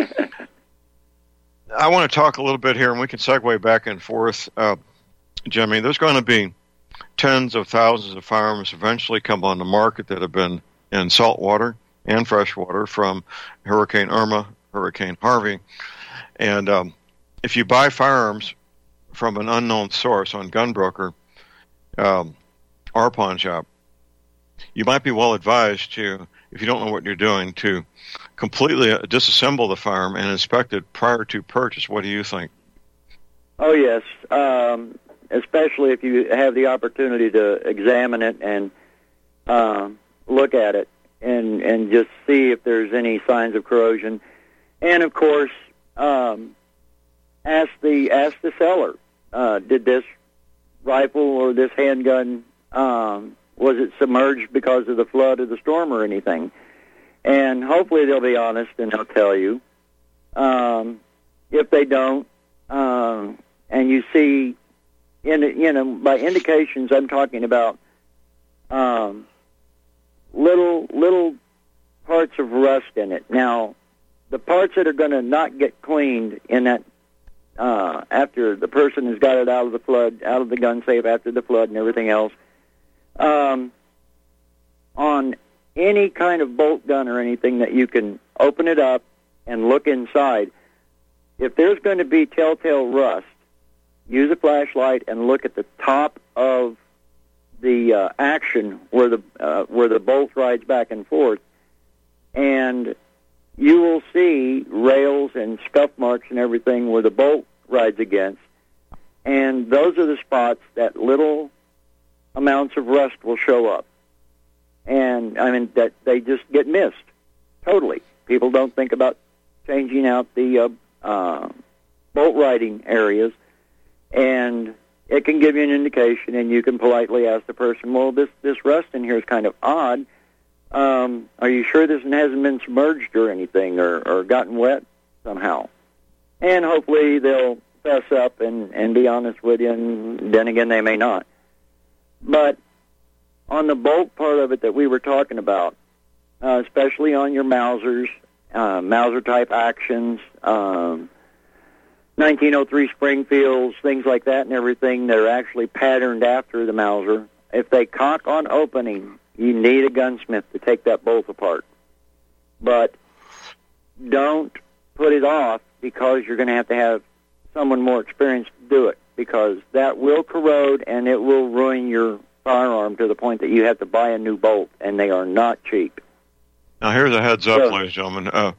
want to talk a little bit here, and we can segue back and forth. Jimmy, there's going to be tens of thousands of firearms eventually come on the market that have been in salt water and fresh water from Hurricane Irma, Hurricane Harvey. And if you buy firearms from an unknown source on Gunbroker, our pawn shop, you might be well advised to, if you don't know what you're doing, to completely disassemble the firearm and inspect it prior to purchase. What do you think? Oh, yes. Especially if you have the opportunity to examine it and look at it and just see if there's any signs of corrosion. And, of course, ask the seller, did this rifle or this handgun, was it submerged because of the flood or the storm or anything? And hopefully they'll be honest and they'll tell you. If they don't, and you see, by indications, I'm talking about little parts of rust in it. Now, the parts that are going to not get cleaned in that after the person has got it out of the flood, out of the gun safe after the flood and everything else, on any kind of bolt gun or anything that you can open it up and look inside, if there's going to be telltale rust, use a flashlight and look at the top of the action where the bolt rides back and forth, and you will see rails and scuff marks and everything where the bolt rides against, and those are the spots that little amounts of rust will show up. And, that they just get missed totally. People don't think about changing out the bolt riding areas, and it can give you an indication, and you can politely ask the person, well, this rust in here is kind of odd. Are you sure this hasn't been submerged or anything or gotten wet somehow? And hopefully they'll fess up and be honest with you, and then again, they may not. But on the bolt part of it that we were talking about, especially on your Mausers, Mauser-type actions, 1903 Springfields, things like that and everything that are actually patterned after the Mauser, if they cock on opening, you need a gunsmith to take that bolt apart. But don't put it off because you're going to have someone more experienced to do it, because that will corrode and it will ruin your firearm to the point that you have to buy a new bolt, and they are not cheap. Now, here's a heads up, ladies and gentlemen.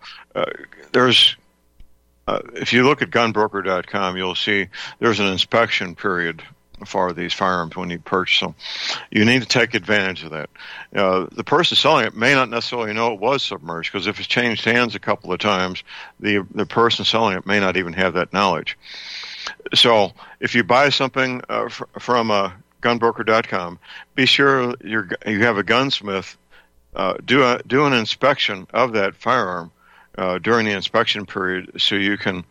If you look at gunbroker.com, you'll see there's an inspection period for these firearms when you purchase them. You need to take advantage of that. The person selling it may not necessarily know it was submerged, because if it's changed hands a couple of times, the person selling it may not even have that knowledge. So if you buy something from gunbroker.com, be sure you have a gunsmith do an inspection of that firearm during the inspection period, so you can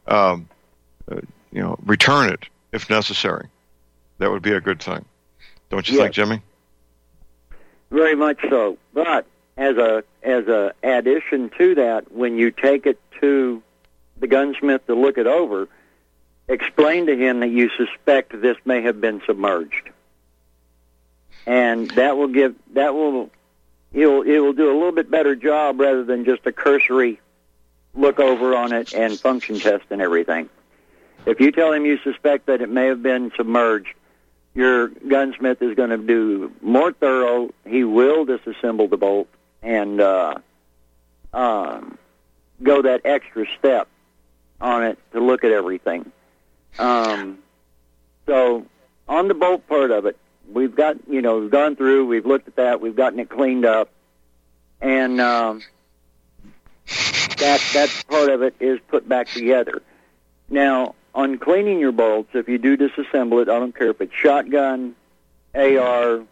return it if necessary. That would be a good thing, don't you think, Jimmy? Very much so. But as a addition to that, when you take it to the gunsmith to look it over, explain to him that you suspect this may have been submerged, and it will do a little bit better job rather than just a cursory look over on it and function test and everything. If you tell him you suspect that it may have been submerged, your gunsmith is going to do more thorough. He will disassemble the bolt and go that extra step on it to look at everything. So on the bolt part of it, we've got, we've gone through, we've looked at that, we've gotten it cleaned up, and that part of it is put back together. Now, on cleaning your bolts, if you do disassemble it, I don't care if it's shotgun, AR,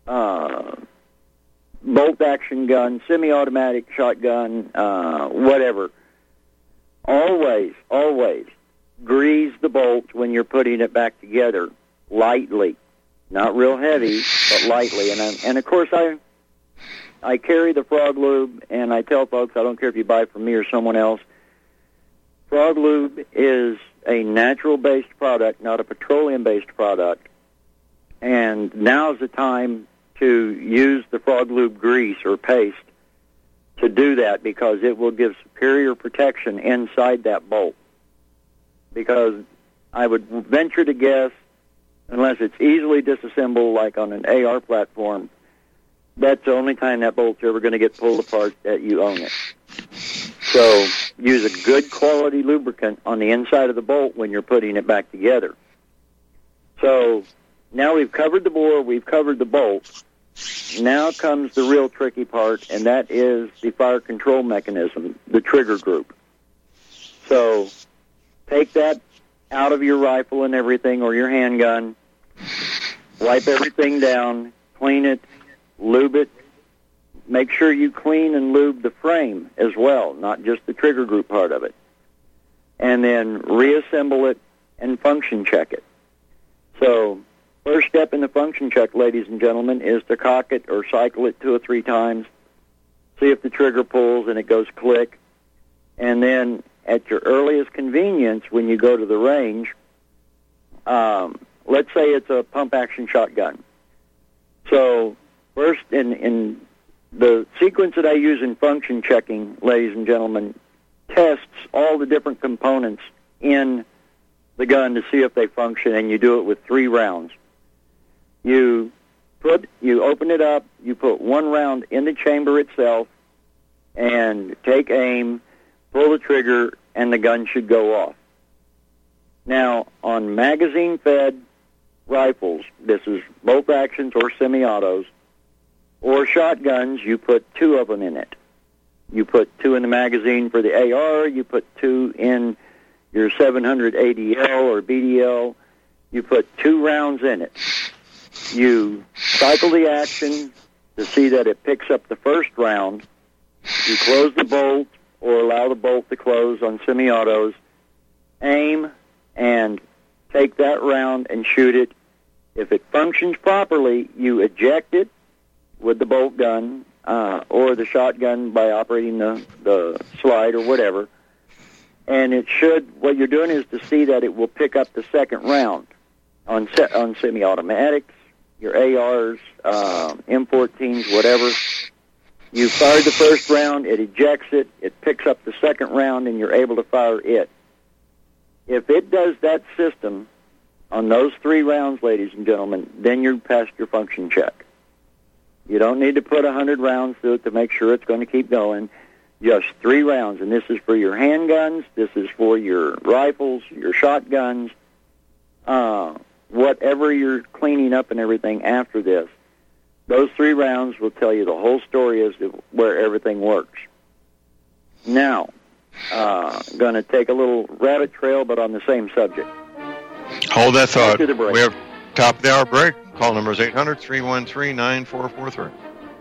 bolt-action gun, semi-automatic shotgun, whatever, always grease the bolts when you're putting it back together, lightly. Not real heavy, but lightly. And of course, I carry the Frog Lube, and I tell folks, I don't care if you buy from me or someone else, Frog Lube is a natural-based product, not a petroleum-based product. And now's the time to use the Frog Lube grease or paste to do that, because it will give superior protection inside that bolt. Because I would venture to guess, unless it's easily disassembled like on an AR platform, that's the only time that bolt's ever going to get pulled apart that you own it. So use a good quality lubricant on the inside of the bolt when you're putting it back together. So now we've covered the bore, we've covered the bolt. Now comes the real tricky part, and that is the fire control mechanism, the trigger group. So take that out of your rifle and everything, or your handgun, wipe everything down, clean it, lube it. Make sure you clean and lube the frame as well, not just the trigger group part of it. And then reassemble it and function check it. So first step in the function check, ladies and gentlemen, is to cock it or cycle it 2 or 3 times, see if the trigger pulls and it goes click. And then at your earliest convenience, when you go to the range, let's say it's a pump-action shotgun. So first, in the sequence that I use in function checking, ladies and gentlemen, tests all the different components in the gun to see if they function, and you do it with 3 rounds. You open it up, you put 1 round in the chamber itself, and take aim, pull the trigger, and the gun should go off. Now, on magazine-fed rifles, this is bolt actions or semi-autos, or shotguns, you put 2 of them in it. You put 2 in the magazine for the AR, you put 2 in your 700 ADL or BDL, you put 2 rounds in it. You cycle the action to see that it picks up the first round. You close the bolt or allow the bolt to close on semi-autos, aim, and take that round and shoot it. If it functions properly, you eject it with the bolt gun or the shotgun by operating the slide or whatever. And it should, what you're doing is to see that it will pick up the second round on semi-automatics, your ARs, M14s, whatever. You fired the first round, it ejects it, it picks up the second round, and you're able to fire it. If it does that system on those 3 rounds, ladies and gentlemen, then you're past your function check. You don't need to put 100 rounds through it to make sure it's going to keep going. Just 3 rounds, and this is for your handguns, this is for your rifles, your shotguns, whatever you're cleaning up and everything after this. Those 3 rounds will tell you the whole story as to where everything works. Now, going to take a little rabbit trail, but on the same subject. Hold that thought. After the break. We have top of the hour break. Call number is 800-313-9443.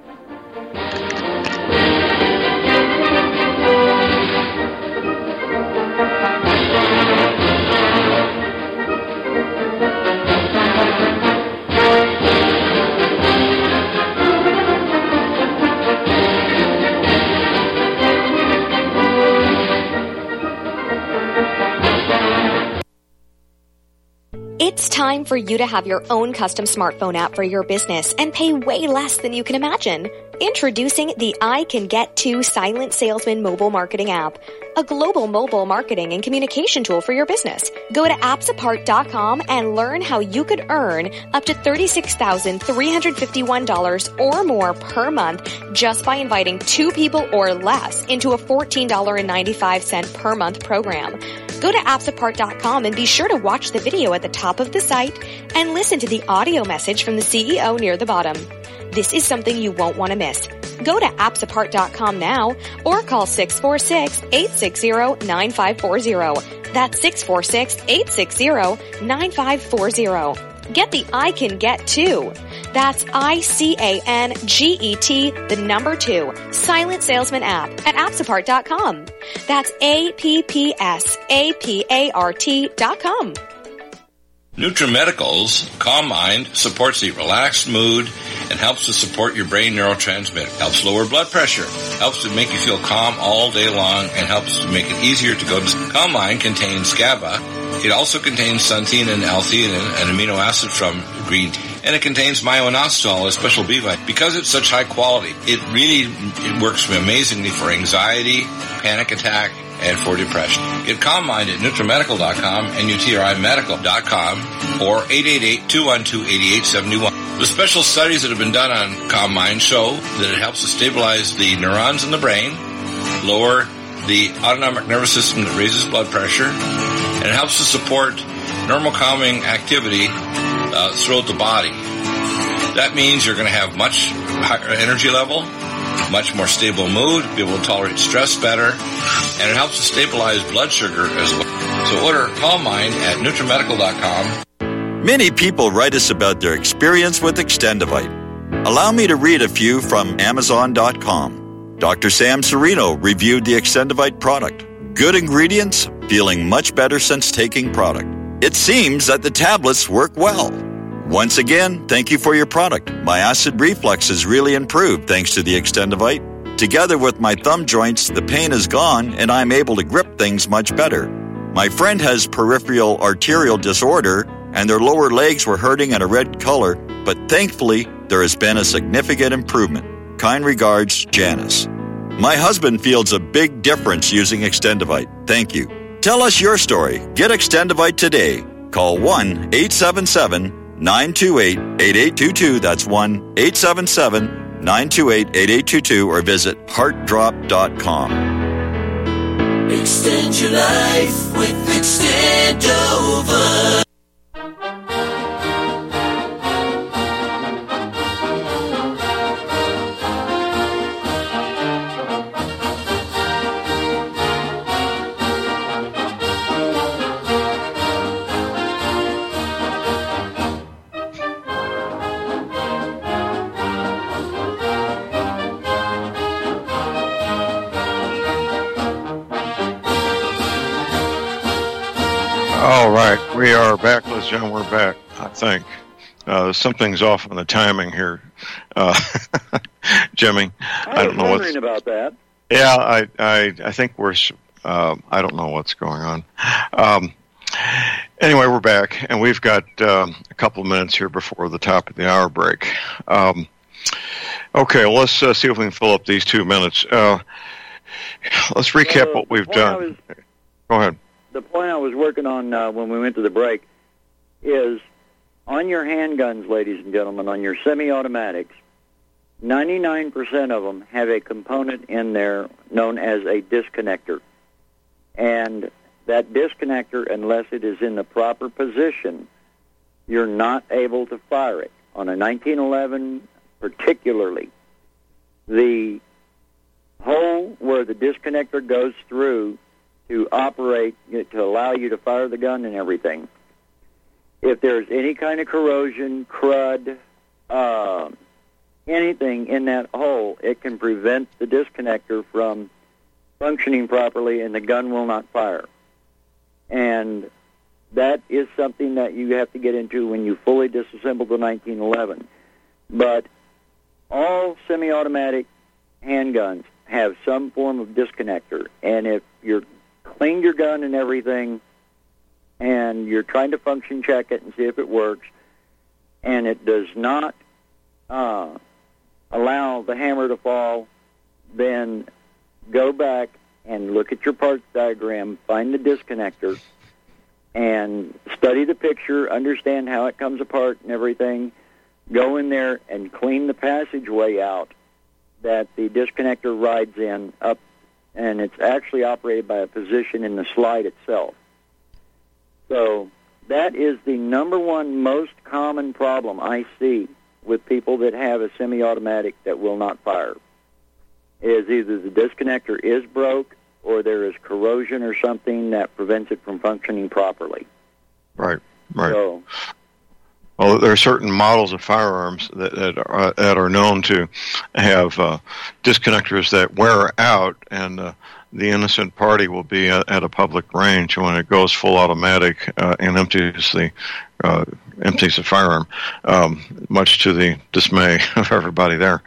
It's time for you to have your own custom smartphone app for your business and pay way less than you can imagine. Introducing the I Can Get To Silent Salesman mobile marketing app, a global mobile marketing and communication tool for your business. Go to appsapart.com and learn how you could earn up to $36,351 or more per month just by inviting 2 people or less into a $14.95 per month program. Go to appsapart.com and be sure to watch the video at the top of the site and listen to the audio message from the CEO near the bottom. This is something you won't want to miss. Go to appsapart.com now or call 646-860-9540. That's 646-860-9540. Get the I Can Get To. That's ICANGET, the number 2, Silent Salesman app at appsapart.com. That's APPSAPART.com. NutriMedical's Calm Mind supports the relaxed mood and helps to support your brain neurotransmitter, helps lower blood pressure, helps to make you feel calm all day long, and helps to make it easier to go to sleep. Calm Mind contains GABA. It also contains xanthine and L-theanine, an amino acid from green tea. And it contains myo-inositol, a special B vitamin. Because it's such high quality, it works amazingly for anxiety, panic attack, and for depression. Get Calm Mind at NutriMedical.com and UTRIMedical.com or 888-212-8871. The special studies that have been done on Calm Mind show that it helps to stabilize the neurons in the brain, lower the autonomic nervous system that raises blood pressure, and it helps to support normal calming activity throughout the body. That means you're going to have much higher energy level, much more stable mood, be able to tolerate stress better, and it helps to stabilize blood sugar as well. So order Calm Mind at NutriMedical.com. Many people write us about their experience with Extendivite. Allow me to read a few from Amazon.com. Dr. Sam Serino reviewed the Extendivite product. Good ingredients, feeling much better since taking product. It seems that the tablets work well. Once again, thank you for your product. My acid reflux has really improved thanks to the Extendivite. Together with my thumb joints, the pain is gone and I'm able to grip things much better. My friend has peripheral arterial disorder and their lower legs were hurting in a red color, but thankfully there has been a significant improvement. Kind regards, Janice. My husband feels a big difference using Extendivite. Thank you. Tell us your story. Get Extendivite today. Call 1-877-928-8822. That's 1-877-928-8822 or visit heartdrop.com. Extend your life with Extendovite. All right, we are back, ladies and gentlemen. We're back, I think. Something's off on the timing here, Jimmy. I don't know what's wondering about that. Yeah, I think we're. I don't know what's going on. Anyway, we're back, and we've got a couple of minutes here before the top of the hour break. Okay, well, let's see if we can fill up these 2 minutes. Let's recap what we've done. Go ahead. The point I was working on when we went to the break is on your handguns, ladies and gentlemen, on your semi-automatics, 99% of them have a component in there known as a disconnector. And that disconnector, unless it is in the proper position, you're not able to fire it. On a 1911 particularly, the hole where the disconnector goes through to operate, to allow you to fire the gun and everything, if there's any kind of corrosion, crud, anything in that hole, it can prevent the disconnector from functioning properly and the gun will not fire. And that is something that you have to get into when you fully disassemble the 1911. But all semi-automatic handguns have some form of disconnector, and if you're cleaned your gun and everything, and you're trying to function check it and see if it works, and it does not allow the hammer to fall, then go back and look at your parts diagram, find the disconnector, and study the picture, understand how it comes apart and everything. Go in there and clean the passageway out that the disconnector rides in up, and it's actually operated by a position in the slide itself. So that is the number one most common problem I see with people that have a semi-automatic that will not fire, is either the disconnector is broke or there is corrosion or something that prevents it from functioning properly. Right, right. So, well, there are certain models of firearms that are known to have disconnectors that wear out, and the innocent party will be at a public range when it goes full automatic and empties the firearm, much to the dismay of everybody there.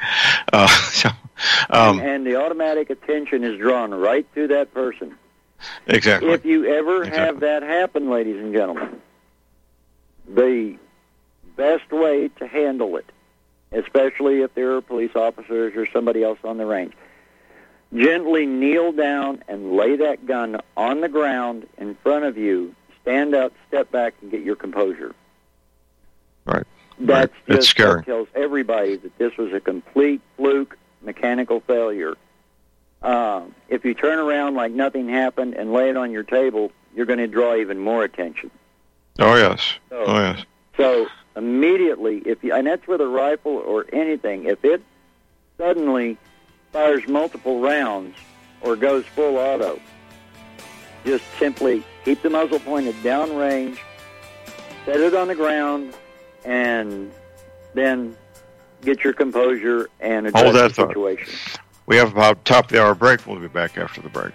And the automatic attention is drawn right to that person. Exactly. If you ever have that happen, ladies and gentlemen, the best way to handle it, especially if there are police officers or somebody else on the range, gently kneel down and lay that gun on the ground in front of you, stand up, step back, and get your composure. Right. That's right. just scary. That tells everybody that this was a complete fluke mechanical failure. If you turn around like nothing happened and lay it on your table, you're going to draw even more attention. Oh, yes. Yes. So immediately, and that's with a rifle or anything, if it suddenly fires multiple rounds or goes full auto, just simply keep the muzzle pointed downrange, set it on the ground, and then get your composure and address the situation. We have about top of the hour break. We'll be back after the break.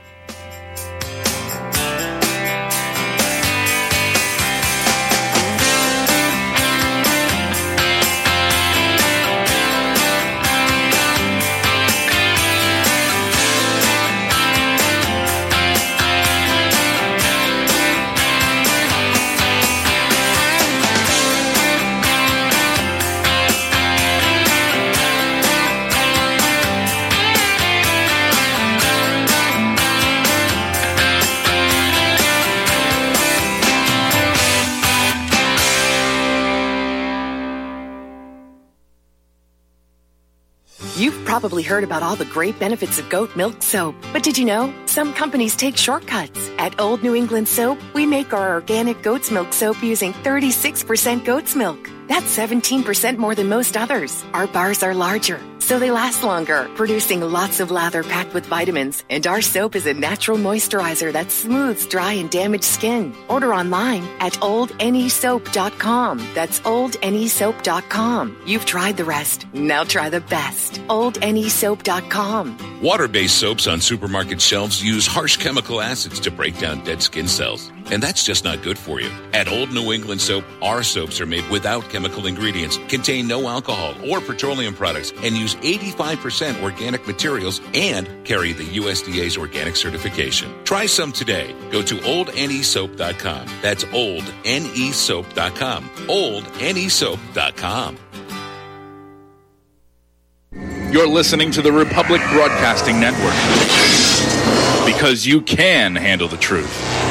You've probably heard about all the great benefits of goat milk soap. But did you know some companies take shortcuts? At Old New England Soap, we make our organic goat's milk soap using 36% goat's milk. That's 17% more than most others. Our bars are larger, so they last longer, producing lots of lather packed with vitamins. And our soap is a natural moisturizer that smooths dry and damaged skin. Order online at oldnesoap.com. That's oldnesoap.com. You've tried the rest. Now try the best. oldnesoap.com. Water-based soaps on supermarket shelves use harsh chemical acids to break down dead skin cells. And that's just not good for you. At Old New England Soap, our soaps are made without chemical ingredients, contain no alcohol or petroleum products, and use 85% organic materials and carry the USDA's organic certification. Try some today. Go to oldnesoap.com. That's oldnesoap.com. oldnesoap.com. You're listening to the Republic Broadcasting Network, because you can handle the truth.